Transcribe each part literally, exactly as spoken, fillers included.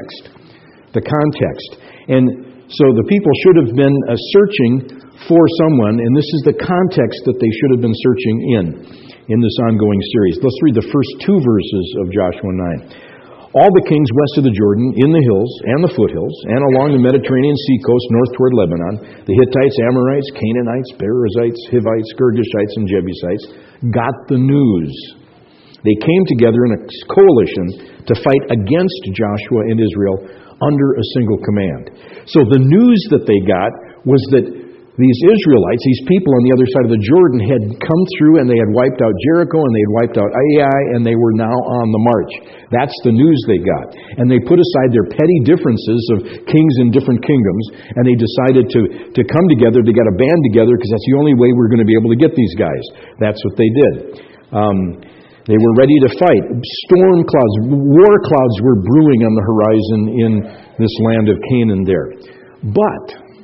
context. The context. And so the people should have been uh, searching for someone, and this is the context that they should have been searching in, in this ongoing series. Let's read the first two verses of Joshua nine. All the kings west of the Jordan, in the hills and the foothills, and along the Mediterranean seacoast north toward Lebanon, the Hittites, Amorites, Canaanites, Perizzites, Hivites, Girgashites, and Jebusites, got the news. They came together in a coalition to fight against Joshua and Israel under a single command. So the news that they got was that these Israelites, these people on the other side of the Jordan, had come through and they had wiped out Jericho and they had wiped out Ai, and they were now on the march. That's the news they got. And they put aside their petty differences of kings in different kingdoms, and they decided to, to come together, to get a band together, because that's the only way we're going to be able to get these guys. That's what they did. Um, They were ready to fight. Storm clouds, war clouds were brewing on the horizon in this land of Canaan there. But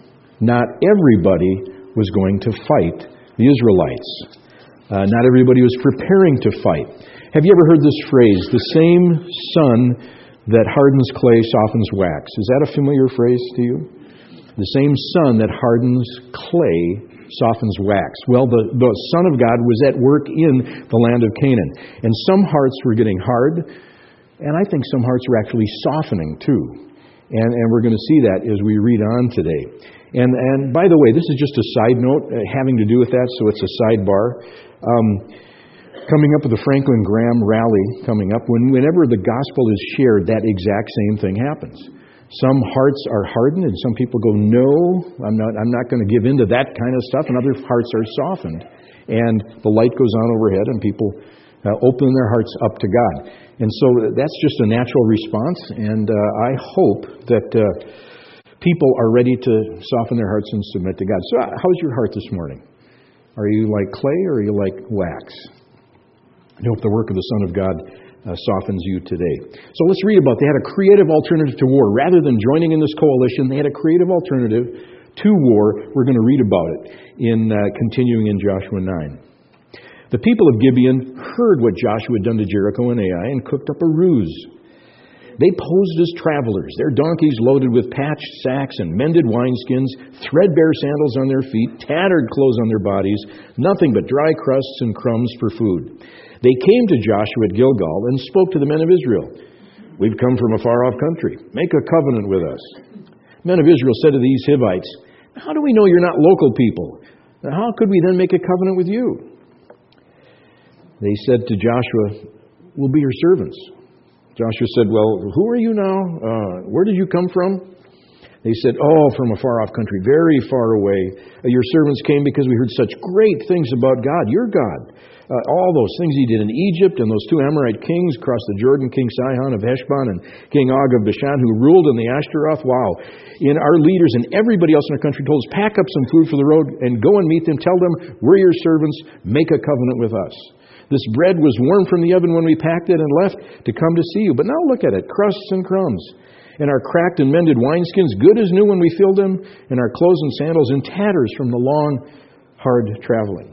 not everybody was going to fight the Israelites. Uh, not everybody was preparing to fight. Have you ever heard this phrase, the same sun that hardens clay softens wax? Is that a familiar phrase to you? The same sun that hardens clay softens wax. Well, the, the Son of God was at work in the land of Canaan. And some hearts were getting hard, and I think some hearts were actually softening too. And, and we're going to see that as we read on today. And, and by the way, this is just a side note uh, having to do with that, so it's a sidebar. Um, coming up with the Franklin Graham rally coming up, when, whenever the gospel is shared, that exact same thing happens. Some hearts are hardened, and some people go, no, I'm not I'm not going to give in to that kind of stuff, and other hearts are softened. And the light goes on overhead, and people uh, open their hearts up to God. And so that's just a natural response, and uh, I hope that uh, people are ready to soften their hearts and submit to God. So how's your heart this morning? Are you like clay, or are you like wax? I hope the work of the Son of God Uh, softens you today. So let's read about, they had a creative alternative to war. Rather than joining in this coalition, they had a creative alternative to war. We're going to read about it in uh, continuing in Joshua nine. The people of Gibeon heard what Joshua had done to Jericho and Ai and cooked up a ruse. They posed as travelers, their donkeys loaded with patched sacks and mended wineskins, threadbare sandals on their feet, tattered clothes on their bodies, nothing but dry crusts and crumbs for food. They came to Joshua at Gilgal and spoke to the men of Israel. We've come from a far-off country. Make a covenant with us. Men of Israel said to these Hivites, how do we know you're not local people? How could we then make a covenant with you? They said to Joshua, we'll be your servants. Joshua said, well, who are you now? Uh, where did you come from? They said, oh, from a far-off country, very far away. Uh, your servants came because we heard such great things about God, your God. Uh, all those things he did in Egypt, and those two Amorite kings across the Jordan, King Sihon of Heshbon and King Og of Bashan, who ruled in the Ashtaroth. Wow. And our leaders and everybody else in our country told us, pack up some food for the road and go and meet them. Tell them, we're your servants. Make a covenant with us. This bread was warm from the oven when we packed it and left to come to see you. But now look at it, crusts and crumbs. And our cracked and mended wineskins, good as new when we filled them, and our clothes and sandals in tatters from the long, hard traveling.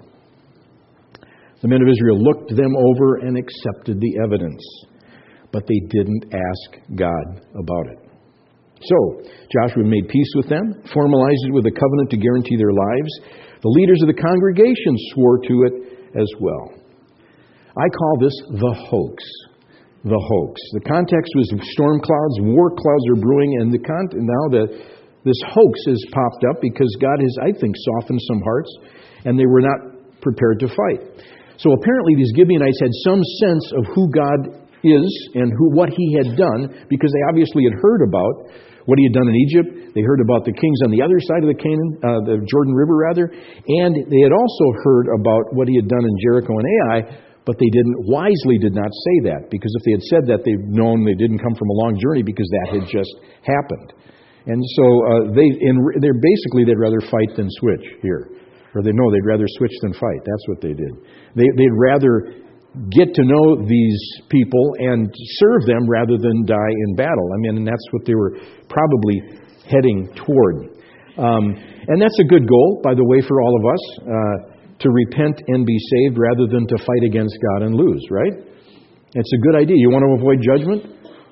The men of Israel looked them over and accepted the evidence, but they didn't ask God about it. So Joshua made peace with them, formalized it with a covenant to guarantee their lives. The leaders of the congregation swore to it as well. I call this the hoax. The hoax. The context was storm clouds, war clouds are brewing, and the con- now the, this hoax has popped up because God has, I think, softened some hearts, and they were not prepared to fight. So apparently these Gibeonites had some sense of who God is and who what He had done, because they obviously had heard about what He had done in Egypt. They heard about the kings on the other side of the Canaan, uh, the Jordan River rather, and they had also heard about what He had done in Jericho and Ai. But they didn't wisely did not say that, because if they had said that, they'd known they didn't come from a long journey, because that had just happened. And so uh, they, in, they're basically they'd rather fight than switch here, or they know they'd rather switch than fight. That's what they did. They, they'd rather get to know these people and serve them rather than die in battle. I mean, and that's what they were probably heading toward. Um, and that's a good goal, by the way, for all of us. Uh, to repent and be saved rather than to fight against God and lose, right? It's a good idea. You want to avoid judgment?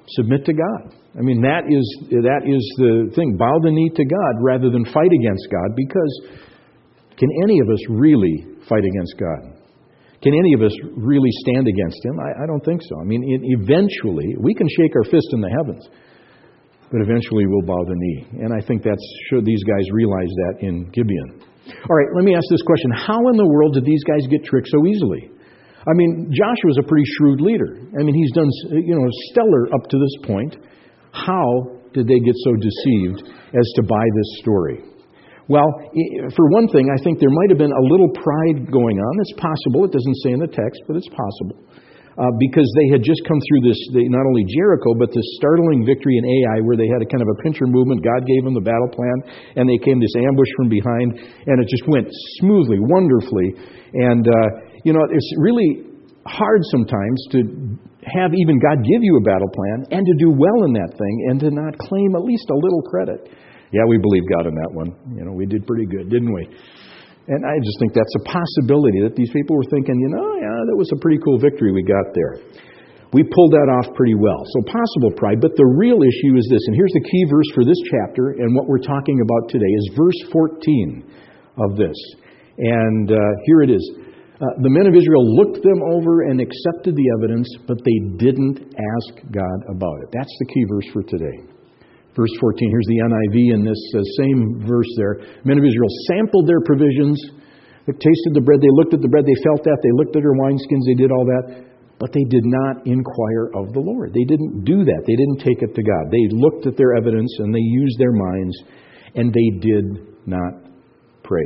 Submit to God. I mean, that is that is the thing. Bow the knee to God rather than fight against God, because can any of us really fight against God? Can any of us really stand against Him? I, I don't think so. I mean, it, eventually, we can shake our fist in the heavens, but eventually we'll bow the knee. And I think that's should these guys realize that in Gibeon. All right, let me ask this question. How in the world did these guys get tricked so easily? I mean, Joshua's a pretty shrewd leader. I mean, he's done, you know, stellar up to this point. How did they get so deceived as to buy this story? Well, for one thing, I think there might have been a little pride going on. It's possible. It doesn't say in the text, but it's possible. Uh, because they had just come through this, they, not only Jericho, but this startling victory in Ai, where they had a kind of a pincher movement. God gave them the battle plan, and they came this ambush from behind, and it just went smoothly, wonderfully. And, uh, you know, it's really hard sometimes to have even God give you a battle plan and to do well in that thing and to not claim at least a little credit. Yeah, we believe God in that one. You know, we did pretty good, didn't we? And I just think that's a possibility that these people were thinking, you know, yeah, that was a pretty cool victory we got there. We pulled that off pretty well. So possible pride. But the real issue is this, and here's the key verse for this chapter, and what we're talking about today is verse fourteen of this. And uh, here it is. Uh, the men of Israel looked them over and accepted the evidence, but they didn't ask God about it. That's the key verse for today. Verse fourteen, here's the N I V in this uh, same verse there. Men of Israel sampled their provisions. They tasted the bread. They looked at the bread. They felt that. They looked at their wineskins. They did all that. But they did not inquire of the Lord. They didn't do that. They didn't take it to God. They looked at their evidence and they used their minds, and they did not pray.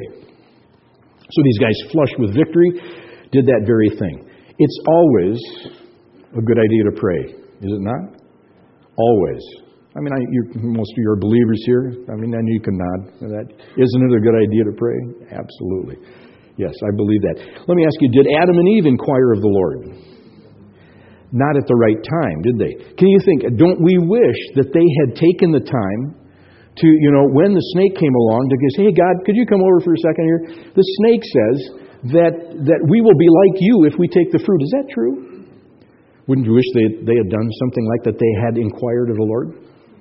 So these guys, flushed with victory, did that very thing. It's always a good idea to pray, is it not? Always. I mean, I, most of you are believers here. I mean, I know you can nod. That, isn't it a good idea to pray? Absolutely. Yes, I believe that. Let me ask you, did Adam and Eve inquire of the Lord? Not at the right time, did they? Can you think, don't we wish that they had taken the time to, you know, when the snake came along, to say, hey, God, could you come over for a second here? The snake says that that we will be like you if we take the fruit. Is that true? Wouldn't you wish they, they had done something like that, they had inquired of the Lord?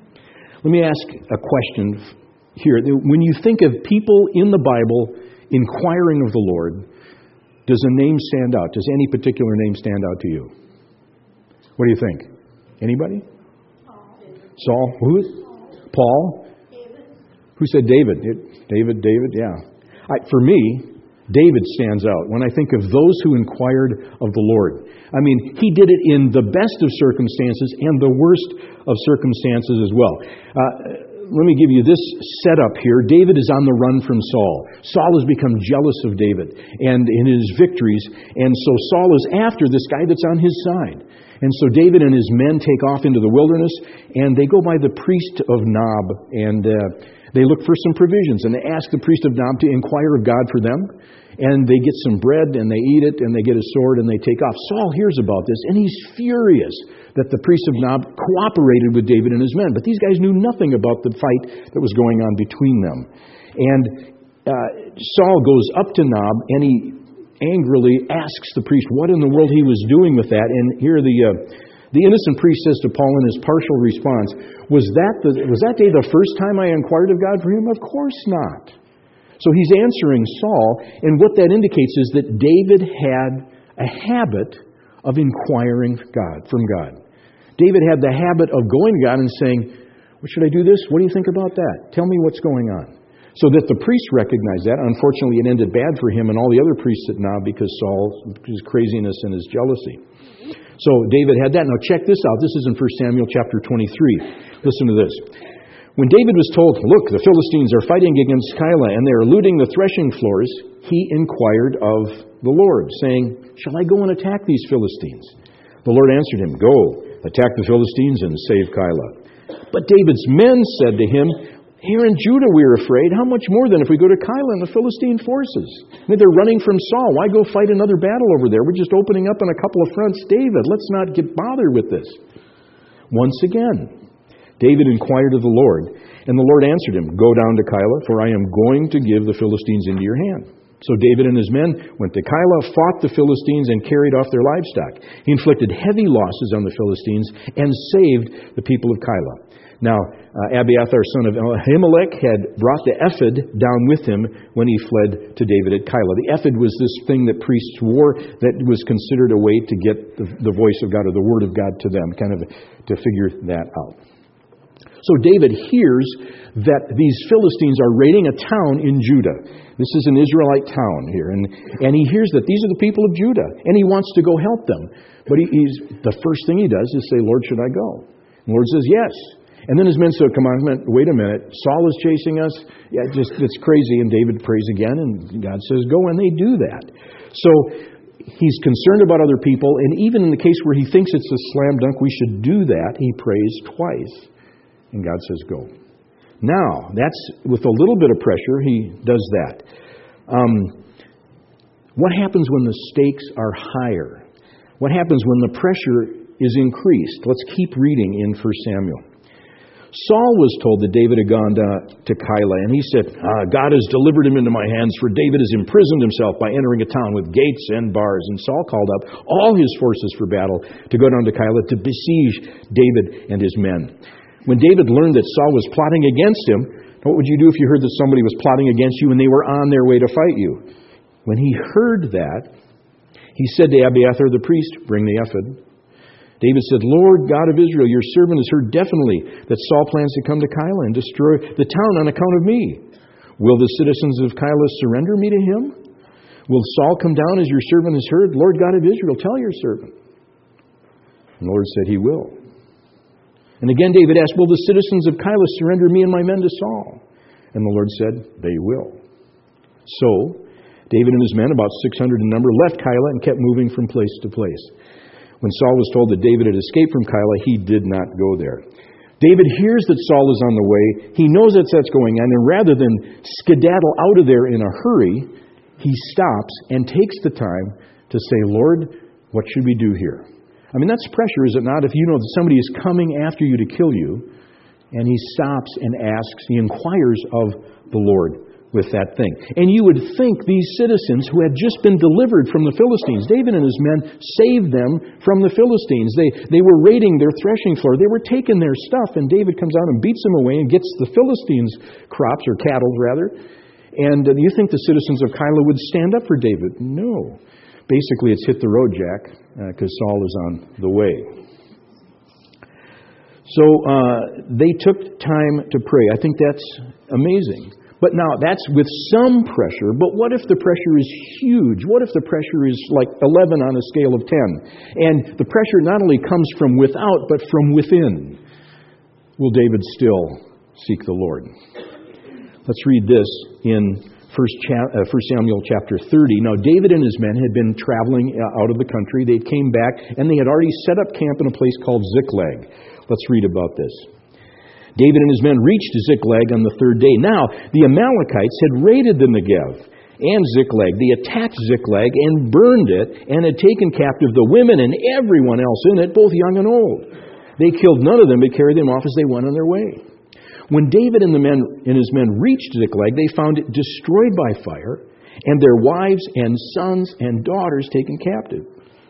Let me ask a question here. When you think of people in the Bible inquiring of the Lord, does a name stand out? Does any particular name stand out to you? What do you think? Anybody? Paul. Saul. Who? Paul. David. Who said David? It, David, David, yeah. I, for me, David stands out when I think of those who inquired of the Lord. I mean, he did it in the best of circumstances and the worst of circumstances as well. Uh, let me give you this setup here. David is on the run from Saul. Saul has become jealous of David and in his victories, and so Saul is after this guy that's on his side. And so David and his men take off into the wilderness, and they go by the priest of Nob, and uh, they look for some provisions, and they ask the priest of Nob to inquire of God for them. And they get some bread, and they eat it, and they get a sword, and they take off. Saul hears about this, and he's furious that the priest of Nob cooperated with David and his men. But these guys knew nothing about the fight that was going on between them. And uh, Saul goes up to Nob, and he angrily asks the priest what in the world he was doing with that. And here the uh, the innocent priest says to Paul in his partial response, was that the, was that day the first time I inquired of God for him? Of course not. So he's answering Saul, and what that indicates is that David had a habit of inquiring God from God. David had the habit of going to God and saying, well, should I do this? What do you think about that? Tell me what's going on. So that the priests recognized that. Unfortunately, it ended bad for him and all the other priests at Nob because Saul's his craziness and his jealousy. So David had that. Now check this out. This is in First Samuel chapter twenty-three. Listen to this. When David was told, look, the Philistines are fighting against Keilah and they are looting the threshing floors, he inquired of the Lord, saying, shall I go and attack these Philistines? The Lord answered him, go, attack the Philistines and save Keilah. But David's men said to him, here in Judah we are afraid. How much more than if we go to Keilah and the Philistine forces? I mean, they're running from Saul. Why go fight another battle over there? We're just opening up on a couple of fronts. David, let's not get bothered with this. Once again, David inquired of the Lord, and the Lord answered him, go down to Keilah, for I am going to give the Philistines into your hand. So David and his men went to Keilah, fought the Philistines, and carried off their livestock. He inflicted heavy losses on the Philistines and saved the people of Keilah. Now, uh, Abiathar, son of Ahimelech, had brought the ephod down with him when he fled to David at Keilah. The ephod was this thing that priests wore that was considered a way to get the, the voice of God or the word of God to them, kind of to figure that out. So David hears that these Philistines are raiding a town in Judah. This is an Israelite town here. And, and he hears that these are the people of Judah. And he wants to go help them. But he, he's, the first thing he does is say, Lord, should I go? And the Lord says, yes. And then his men say, come on, wait a minute. Saul is chasing us. Yeah, just it's crazy. And David prays again. And God says, go. And they do that. So he's concerned about other people. And even in the case where he thinks it's a slam dunk, we should do that, he prays twice. And God says, go. Now, that's with a little bit of pressure, he does that. Um, what happens when the stakes are higher? What happens when the pressure is increased? Let's keep reading in First Samuel. Saul was told that David had gone to, to Keilah, and he said, ah, God has delivered him into my hands, for David has imprisoned himself by entering a town with gates and bars. And Saul called up all his forces for battle to go down to Keilah to besiege David and his men. When David learned that Saul was plotting against him, what would you do if you heard that somebody was plotting against you and they were on their way to fight you? When he heard that, he said to Abiathar the priest, bring the ephod. David said, Lord God of Israel, your servant has heard definitely that Saul plans to come to Keilah and destroy the town on account of me. Will the citizens of Keilah surrender me to him? Will Saul come down as your servant has heard? Lord God of Israel, tell your servant. And the Lord said, he will. And again David asked, will the citizens of Keilah surrender me and my men to Saul? And the Lord said, they will. So David and his men, about six hundred in number, left Keilah and kept moving from place to place. When Saul was told that David had escaped from Keilah, he did not go there. David hears that Saul is on the way. He knows that that's going on. And rather than skedaddle out of there in a hurry, he stops and takes the time to say, Lord, what should we do here? I mean, that's pressure, is it not? If you know that somebody is coming after you to kill you, and he stops and asks, he inquires of the Lord with that thing. And you would think these citizens who had just been delivered from the Philistines, David and his men saved them from the Philistines. They, they were raiding their threshing floor. They were taking their stuff, and David comes out and beats them away and gets the Philistines' crops, or cattle rather. And uh, you think the citizens of Keilah would stand up for David? No. Basically, it's hit the road, Jack, because uh, Saul is on the way. So uh, they took time to pray. I think that's amazing. But now, that's with some pressure. But what if the pressure is huge? What if the pressure is like eleven on a scale of ten? And the pressure not only comes from without, but from within. Will David still seek the Lord? Let's read this in First, cha- uh, First Samuel chapter thirty. Now, David and his men had been traveling out of the country. They came back, and they had already set up camp in a place called Ziklag. Let's read about this. David and his men reached Ziklag on the third day. Now, the Amalekites had raided the Negev and Ziklag. They attacked Ziklag and burned it, and had taken captive the women and everyone else in it, both young and old. They killed none of them, but carried them off as they went on their way. When David and the men and his men reached Ziklag, they found it destroyed by fire, and their wives and sons and daughters taken captive.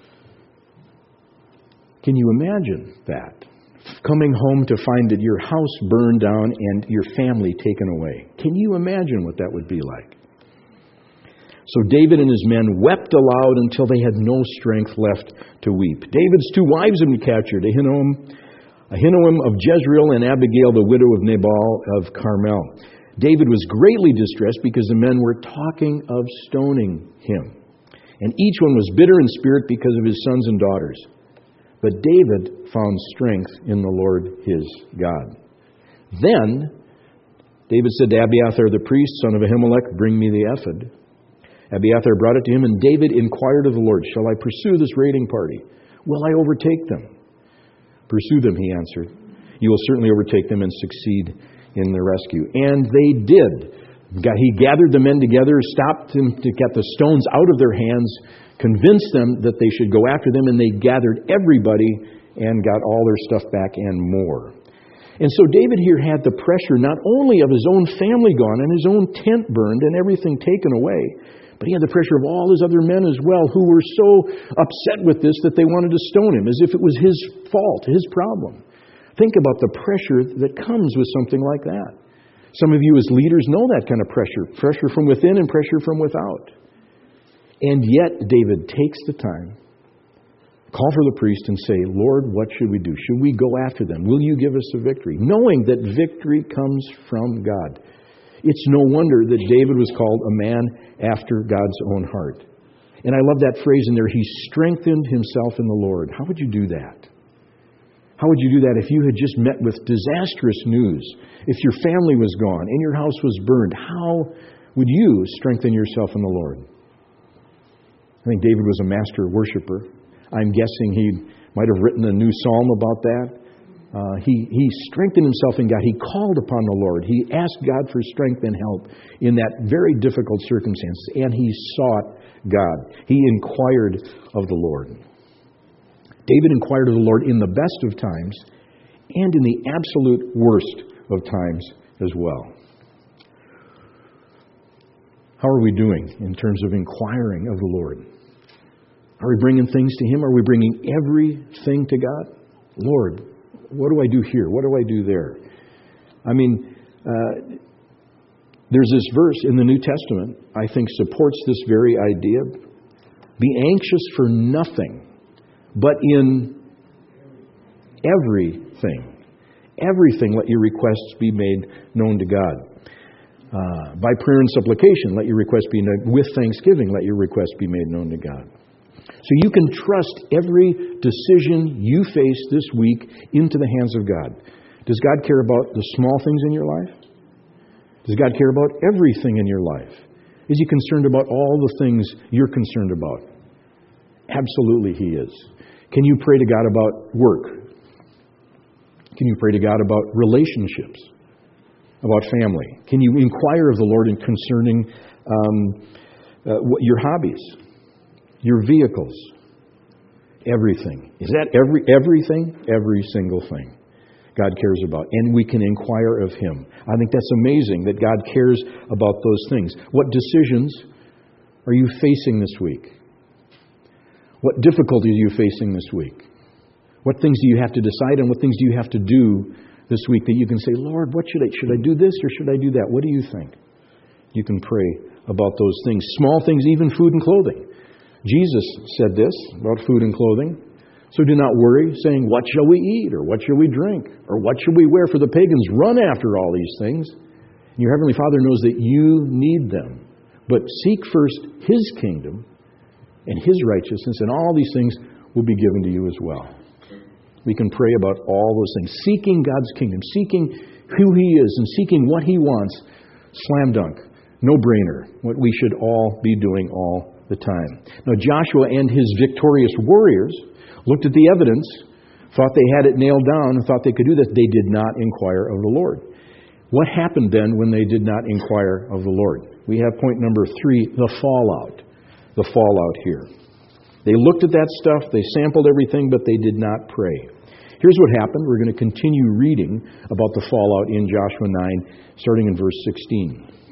Can you imagine that? Coming home to find that your house burned down and your family taken away. Can you imagine what that would be like? So David and his men wept aloud until they had no strength left to weep. David's two wives had been captured, Ahinoam Ahinoam of Jezreel and Abigail, the widow of Nabal of Carmel. David was greatly distressed because the men were talking of stoning him. And each one was bitter in spirit because of his sons and daughters. But David found strength in the Lord his God. Then David said to Abiathar the priest, son of Ahimelech, bring me the ephod. Abiathar brought it to him, and David inquired of the Lord, shall I pursue this raiding party? Will I overtake them? Pursue them, he answered. You will certainly overtake them and succeed in their rescue. And they did. He gathered the men together, stopped them to get the stones out of their hands, convinced them that they should go after them, and they gathered everybody and got all their stuff back and more. And so David here had the pressure not only of his own family gone and his own tent burned and everything taken away, But he had the pressure of all his other men as well, who were so upset with this that they wanted to stone him, as if it was his fault, his problem. Think about the pressure that comes with something like that. Some of you as leaders know that kind of pressure. Pressure from within and pressure from without. And yet David takes the time, call for the priest and say, Lord, what should we do? Should we go after them? Will you give us a victory? Knowing that victory comes from God. It's no wonder that David was called a man after God's own heart. And I love that phrase in there, he strengthened himself in the Lord. How would you do that? How would you do that if you had just met with disastrous news? If your family was gone and your house was burned, how would you strengthen yourself in the Lord? I think David was a master worshiper. I'm guessing he might have written a new psalm about that. Uh, he, he strengthened himself in God. He called upon the Lord. He asked God for strength and help in that very difficult circumstance. And he sought God. He inquired of the Lord. David inquired of the Lord in the best of times and in the absolute worst of times as well. How are we doing in terms of inquiring of the Lord? Are we bringing things to Him? Are we bringing everything to God? Lord, what do I do here? What do I do there? I mean, uh, there's this verse in the New Testament, I think, supports this very idea. Be anxious for nothing, but in everything. Everything, let your requests be made known to God. Uh, by prayer and supplication, let your requests be known. With thanksgiving, let your requests be made known to God. So you can trust every decision you face this week into the hands of God. Does God care about the small things in your life? Does God care about everything in your life? Is He concerned about all the things you're concerned about? Absolutely He is. Can you pray to God about work? Can you pray to God about relationships? About family? Can you inquire of the Lord in concerning um, uh, what, your hobbies? Your vehicles, everything. Is that every everything? Every single thing God cares about. And we can inquire of Him. I think that's amazing that God cares about those things. What decisions are you facing this week? What difficulties are you facing this week? What things do you have to decide on? What things do you have to do this week that you can say, Lord, what should I, should I do this or should I do that? What do you think? You can pray about those things. Small things, even food and clothing. Jesus said this about food and clothing. So do not worry, saying, what shall we eat? Or what shall we drink? Or what shall we wear? For the pagans run after all these things. And your Heavenly Father knows that you need them. But seek first His kingdom and His righteousness, and all these things will be given to you as well. We can pray about all those things. Seeking God's kingdom, seeking who He is, and seeking what He wants. Slam dunk. No-brainer. What we should all be doing all the time. Now Joshua and his victorious warriors looked at the evidence, thought they had it nailed down, and thought they could do this. They did not inquire of the Lord. What happened then when they did not inquire of the Lord? We have point number three, the fallout. The fallout here. They looked at that stuff, they sampled everything, but they did not pray. Here's what happened. We're going to continue reading about the fallout in Joshua nine, starting in verse sixteen.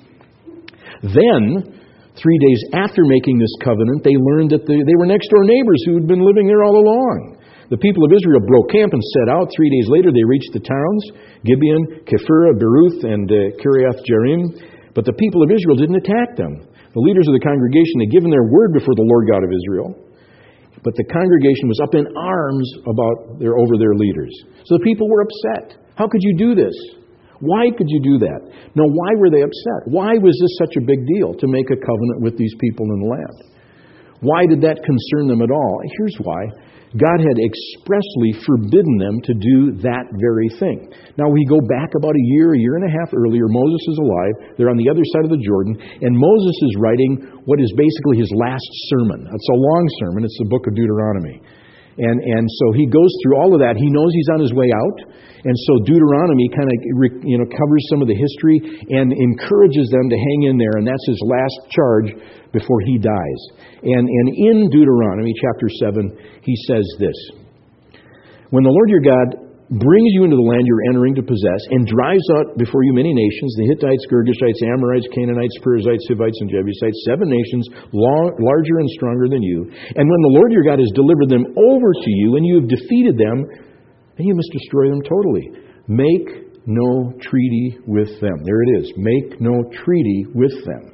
Then, three days after making this covenant, they learned that they, they were next-door neighbors who had been living there all along. The people of Israel broke camp and set out. Three days later, they reached the towns, Gibeon, Kephirah, Beruth, and uh, Kiriath-Jearim. But the people of Israel didn't attack them. The leaders of the congregation had given their word before the Lord God of Israel. But the congregation was up in arms about their, over their leaders. So the people were upset. How could you do this? Why could you do that? Now, why were they upset? Why was this such a big deal to make a covenant with these people in the land? Why did that concern them at all? Here's why. God had expressly forbidden them to do that very thing. Now, we go back about a year, a year and a half earlier. Moses is alive. They're on the other side of the Jordan. And Moses is writing what is basically his last sermon. It's a long sermon. It's the book of Deuteronomy. And and so he goes through all of that. He knows he's on his way out. And so Deuteronomy kind of you know covers some of the history and encourages them to hang in there. And that's his last charge before he dies. And, and in Deuteronomy chapter seven, he says this. When the Lord your God brings you into the land you're entering to possess, and drives out before you many nations, the Hittites, Girgashites, Amorites, Canaanites, Perizzites, Hivites, and Jebusites, seven nations long, larger and stronger than you. And when the Lord your God has delivered them over to you, and you have defeated them, then you must destroy them totally. Make no treaty with them. There it is. Make no treaty with them.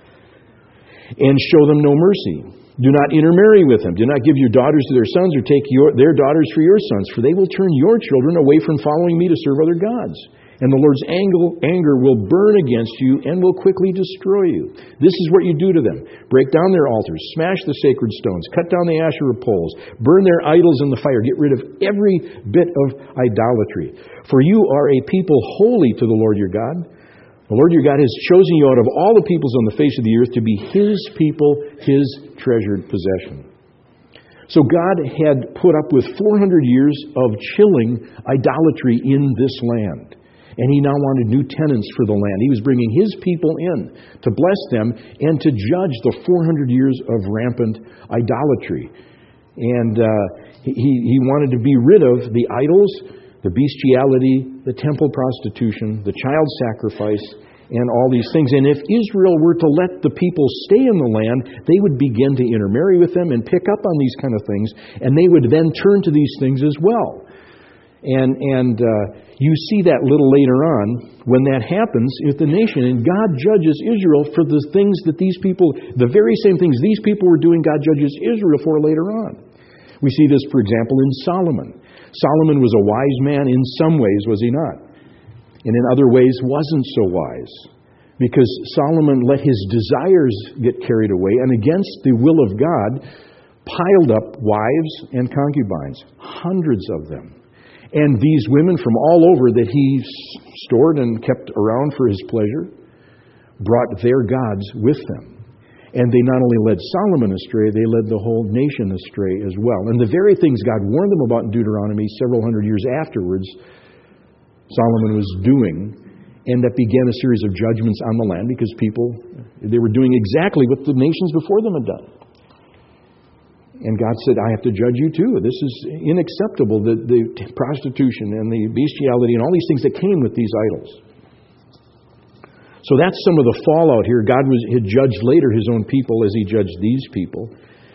And show them no mercy. Do not intermarry with them. Do not give your daughters to their sons, or take your, their daughters for your sons, for they will turn your children away from following me to serve other gods. And the Lord's anger will burn against you and will quickly destroy you. This is what you do to them. Break down their altars, smash the sacred stones, cut down the Asherah poles, burn their idols in the fire, get rid of every bit of idolatry. For you are a people holy to the Lord your God. The Lord your God has chosen you out of all the peoples on the face of the earth to be His people, His treasured possession. So God had put up with four hundred years of chilling idolatry in this land. And He now wanted new tenants for the land. He was bringing His people in to bless them and to judge the four hundred years of rampant idolatry. And uh, he, he wanted to be rid of the idols, the bestiality, the temple prostitution, the child sacrifice, and all these things. And if Israel were to let the people stay in the land, they would begin to intermarry with them and pick up on these kind of things, and they would then turn to these things as well. And and uh, you see that a little later on when that happens with the nation, and God judges Israel for the things that these people, the very same things these people were doing, God judges Israel for later on. We see this, for example, in Solomon. Solomon was a wise man in some ways, was he not? And in other ways wasn't so wise. Because Solomon let his desires get carried away, and against the will of God, piled up wives and concubines. Hundreds of them. And these women from all over that he stored and kept around for his pleasure, brought their gods with them. And they not only led Solomon astray, they led the whole nation astray as well. And the very things God warned them about in Deuteronomy several hundred years afterwards, Solomon was doing, and that began a series of judgments on the land because people, they were doing exactly what the nations before them had done. And God said, I have to judge you too. This is unacceptable, the, the prostitution and the bestiality and all these things that came with these idols. So that's some of the fallout here. God was, had judged later His own people as He judged these people.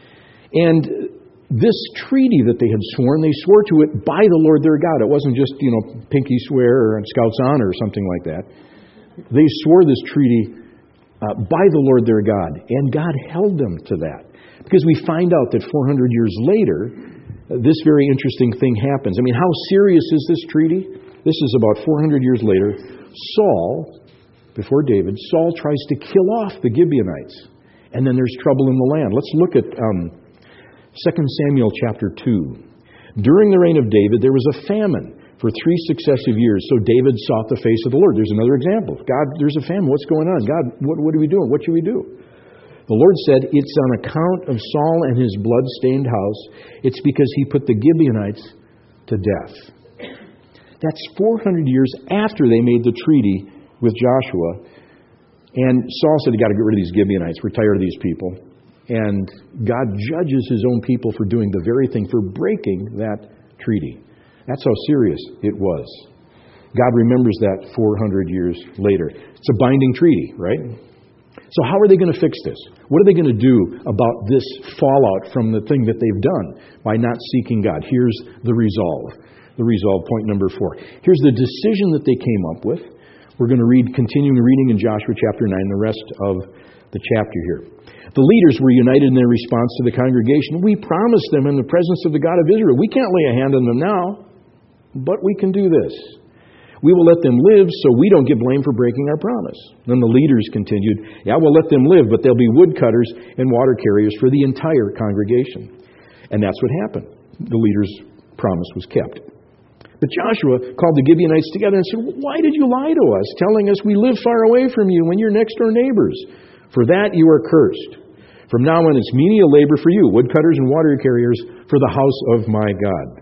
And this treaty that they had sworn, they swore to it by the Lord their God. It wasn't just, you know, pinky swear or Scout's honor or something like that. They swore this treaty uh, by the Lord their God. And God held them to that. Because we find out that four hundred years later, uh, this very interesting thing happens. I mean, how serious is this treaty? This is about four hundred years later. Saul, before David, Saul tries to kill off the Gibeonites. And then there's trouble in the land. Let's look at um, Second Samuel chapter two. During the reign of David, there was a famine for three successive years. So David sought the face of the Lord. There's another example. God, there's a famine. What's going on? God, what, what are we doing? What should we do? The Lord said, it's on account of Saul and his blood-stained house. It's because he put the Gibeonites to death. That's four hundred years after they made the treaty with Joshua. And Saul said, you got to get rid of these Gibeonites. We're tired of these people. And God judges His own people for doing the very thing, for breaking that treaty. That's how serious it was. God remembers that four hundred years later. It's a binding treaty, right? So how are they going to fix this? What are they going to do about this fallout from the thing that they've done by not seeking God? Here's the resolve. The resolve, point number four. Here's the decision that they came up with. We're going to read, continuing reading in Joshua chapter nine, the rest of the chapter here. The leaders were united in their response to the congregation. We promised them in the presence of the God of Israel. We can't lay a hand on them now, but we can do this. We will let them live so we don't get blamed for breaking our promise. Then the leaders continued, yeah, we'll let them live, but they'll be woodcutters and water carriers for the entire congregation. And that's what happened. The leaders' promise was kept. But Joshua called the Gibeonites together and said, why did you lie to us, telling us we live far away from you when you're next door neighbors? For that you are cursed. From now on it's menial labor for you, woodcutters and water carriers for the house of my God.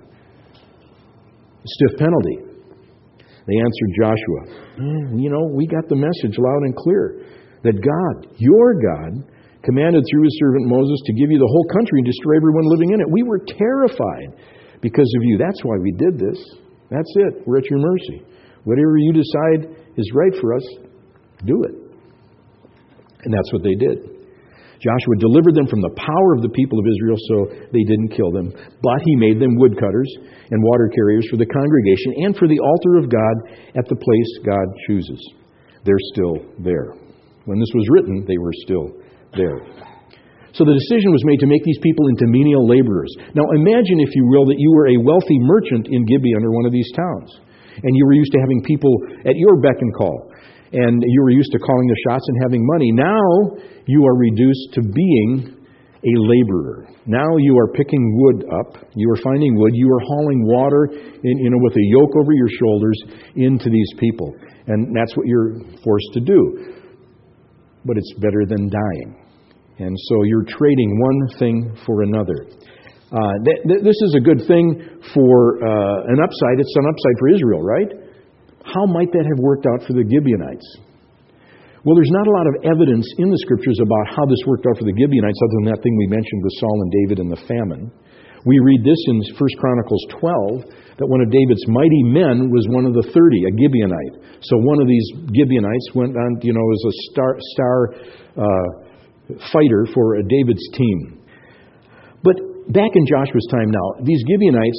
Stiff penalty. They answered Joshua, mm, you know, we got the message loud and clear that God, your God, commanded through His servant Moses to give you the whole country and destroy everyone living in it. We were terrified because of you. That's why we did this. That's it. We're at your mercy. Whatever you decide is right for us, do it. And that's what they did. Joshua delivered them from the power of the people of Israel, so they didn't kill them. But he made them woodcutters and water carriers for the congregation and for the altar of God at the place God chooses. They're still there. When this was written, they were still there. So the decision was made to make these people into menial laborers. Now imagine, if you will, that you were a wealthy merchant in Gibeon or one of these towns, and you were used to having people at your beck and call, and you were used to calling the shots and having money. Now you are reduced to being a laborer. Now you are picking wood up. You are finding wood. You are hauling water, in, you know, with a yoke over your shoulders into these people, and that's what you're forced to do. But it's better than dying. And so you're trading one thing for another. Uh, th- th- this is a good thing for uh, an upside. It's an upside for Israel, right? How might that have worked out for the Gibeonites? Well, there's not a lot of evidence in the Scriptures about how this worked out for the Gibeonites, other than that thing we mentioned with Saul and David and the famine. We read this in First Chronicles twelve, that one of David's mighty men was one of the thirty, a Gibeonite. So one of these Gibeonites went on, you know, as a star, star uh, fighter for David's team. But back in Joshua's time now, these Gibeonites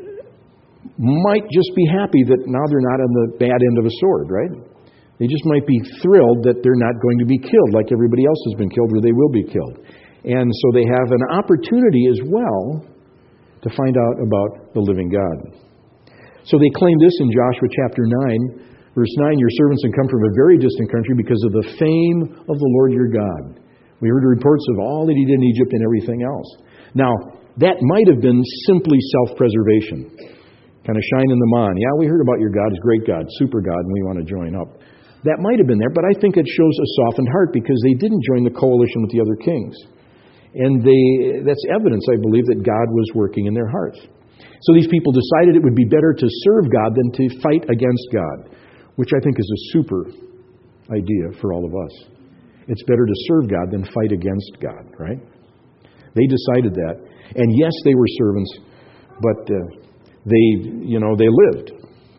might just be happy that now they're not on the bad end of a sword, right? They just might be thrilled that they're not going to be killed like everybody else has been killed, or they will be killed. And so they have an opportunity as well to find out about the living God. So they claim this in Joshua chapter nine, verse nine, your servants have come from a very distant country because of the fame of the Lord your God. We heard reports of all that he did in Egypt and everything else. Now, that might have been simply self-preservation. Kind of shining them on. Yeah, we heard about your God, his great God, super God, and we want to join up. That might have been there, but I think it shows a softened heart because they didn't join the coalition with the other kings. And they that's evidence, I believe, that God was working in their hearts. So these people decided it would be better to serve God than to fight against God, which I think is a super idea for all of us. It's better to serve God than fight against God, right? They decided that. And yes, they were servants, but uh, they, you know, they lived.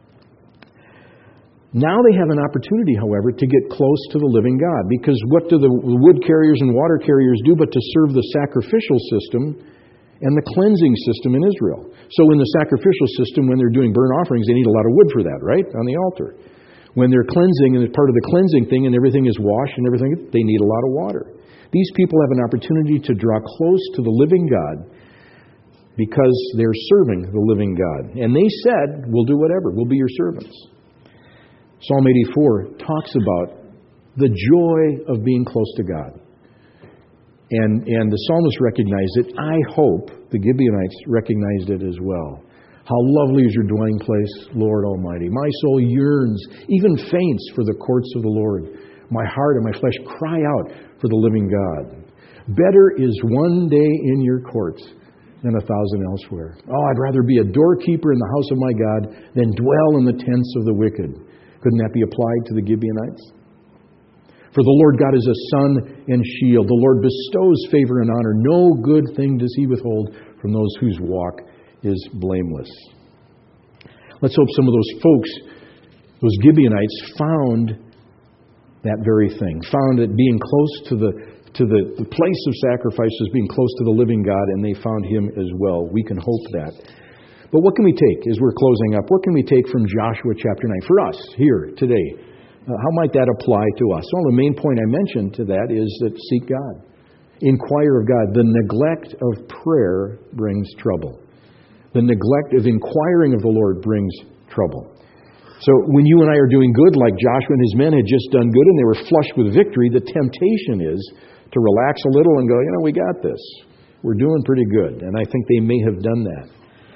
Now they have an opportunity, however, to get close to the living God. Because what do the wood carriers and water carriers do but to serve the sacrificial system and the cleansing system in Israel? So in the sacrificial system, when they're doing burnt offerings, they need a lot of wood for that, right? On the altar. When they're cleansing, and it's part of the cleansing thing, and everything is washed and everything, they need a lot of water. These people have an opportunity to draw close to the living God because they're serving the living God. And they said, we'll do whatever. We'll be your servants. Psalm eighty-four talks about the joy of being close to God. And, and the psalmist recognized it. I hope the Gibeonites recognized it as well. How lovely is your dwelling place, Lord Almighty. My soul yearns, even faints, for the courts of the Lord. My heart and my flesh cry out for the living God. Better is one day in your courts than a thousand elsewhere. Oh, I'd rather be a doorkeeper in the house of my God than dwell in the tents of the wicked. Couldn't that be applied to the Gibeonites? For the Lord God is a sun and shield. The Lord bestows favor and honor. No good thing does he withhold from those whose walk is blameless. Let's hope some of those folks, those Gibeonites, found that very thing. Found that being close to the to the, the place of sacrifices, being close to the living God, and they found him as well. We can hope that. But what can we take as we're closing up? What can we take from Joshua chapter nine for us here today? Uh, how might that apply to us? Well, the main point I mentioned to that is that seek God. Inquire of God. The neglect of prayer brings trouble. The neglect of inquiring of the Lord brings trouble. So when you and I are doing good, like Joshua and his men had just done good and they were flushed with victory, the temptation is to relax a little and go, you know, we got this. We're doing pretty good. And I think they may have done that.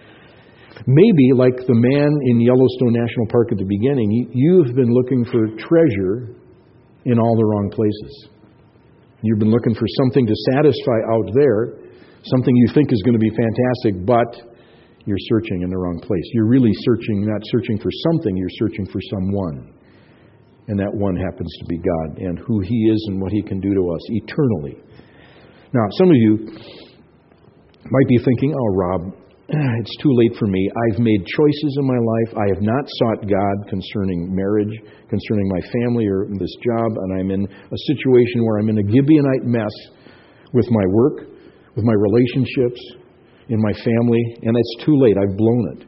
Maybe, like the man in Yellowstone National Park at the beginning, you've been looking for treasure in all the wrong places. You've been looking for something to satisfy out there, something you think is going to be fantastic, but you're searching in the wrong place. You're really searching, not searching for something, you're searching for someone. And that one happens to be God and who he is and what he can do to us eternally. Now, some of you might be thinking, oh, Rob, it's too late for me. I've made choices in my life. I have not sought God concerning marriage, concerning my family or this job, and I'm in a situation where I'm in a Gibeonite mess with my work, with my relationships, in my family, and it's too late. I've blown it.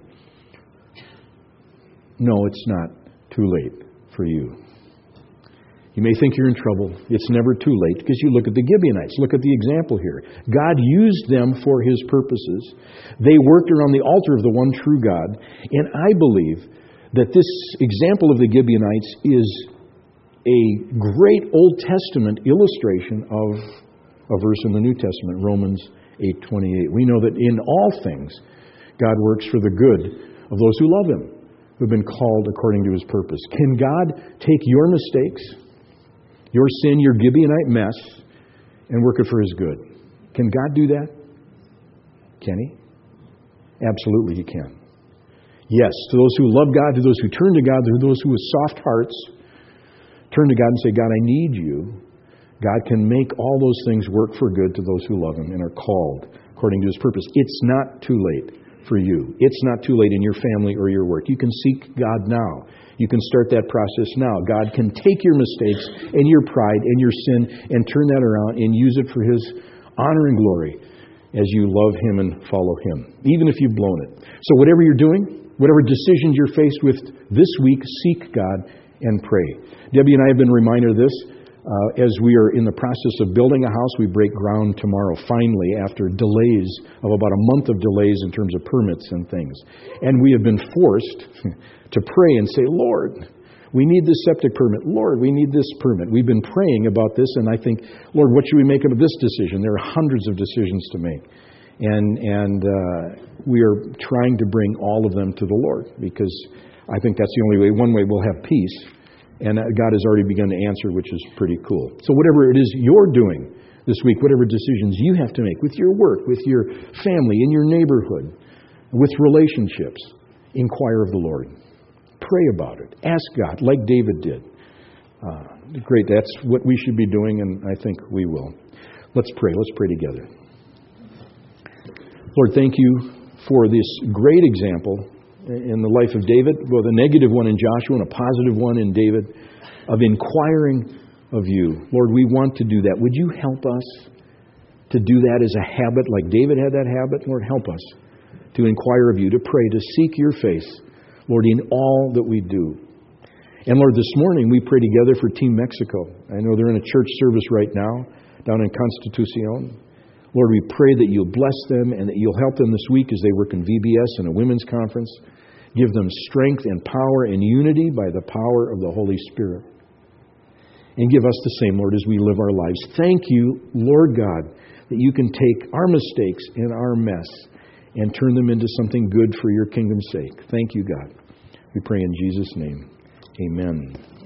No, it's not too late for you. You may think you're in trouble. It's never too late because you look at the Gibeonites. Look at the example here. God used them for His purposes. They worked around the altar of the one true God. And I believe that this example of the Gibeonites is a great Old Testament illustration of a verse in the New Testament, Romans eight twenty-eight. We know that in all things, God works for the good of those who love Him, who have been called according to His purpose. Can God take your mistakes, your sin, your Gibeonite mess, and work it for His good? Can God do that? Can He? Absolutely He can. Yes, to those who love God, to those who turn to God, to those who with soft hearts turn to God and say, God, I need you. God can make all those things work for good to those who love Him and are called according to His purpose. It's not too late for you. It's not too late in your family or your work. You can seek God now. You can start that process now. God can take your mistakes and your pride and your sin and turn that around and use it for His honor and glory as you love Him and follow Him, even if you've blown it. So whatever you're doing, whatever decisions you're faced with this week, seek God and pray. Debbie and I have been reminded of this. Uh, as we are in the process of building a house, we break ground tomorrow, finally, after delays of about a month of delays in terms of permits and things. And we have been forced to pray and say, Lord, we need this septic permit. Lord, we need this permit. We've been praying about this, and I think, Lord, what should we make of this decision? There are hundreds of decisions to make. And, and uh, we are trying to bring all of them to the Lord, because I think that's the only way. One way we'll have peace. And God has already begun to answer, which is pretty cool. So whatever it is you're doing this week, whatever decisions you have to make with your work, with your family, in your neighborhood, with relationships, inquire of the Lord. Pray about it. Ask God, like David did. Uh, great, that's what we should be doing, and I think we will. Let's pray. Let's pray together. Lord, thank you for this great example in the life of David, both a negative one in Joshua and a positive one in David, of inquiring of you. Lord, we want to do that. Would you help us to do that as a habit, like David had that habit? Lord, help us to inquire of you, to pray, to seek your face, Lord, in all that we do. And Lord, this morning we pray together for Team Mexico. I know they're in a church service right now down in Constitucion. Lord, we pray that you'll bless them and that you'll help them this week as they work in V B S and a women's conference. Give them strength and power and unity by the power of the Holy Spirit. And give us the same, Lord, as we live our lives. Thank you, Lord God, that you can take our mistakes and our mess and turn them into something good for your kingdom's sake. Thank you, God. We pray in Jesus' name. Amen.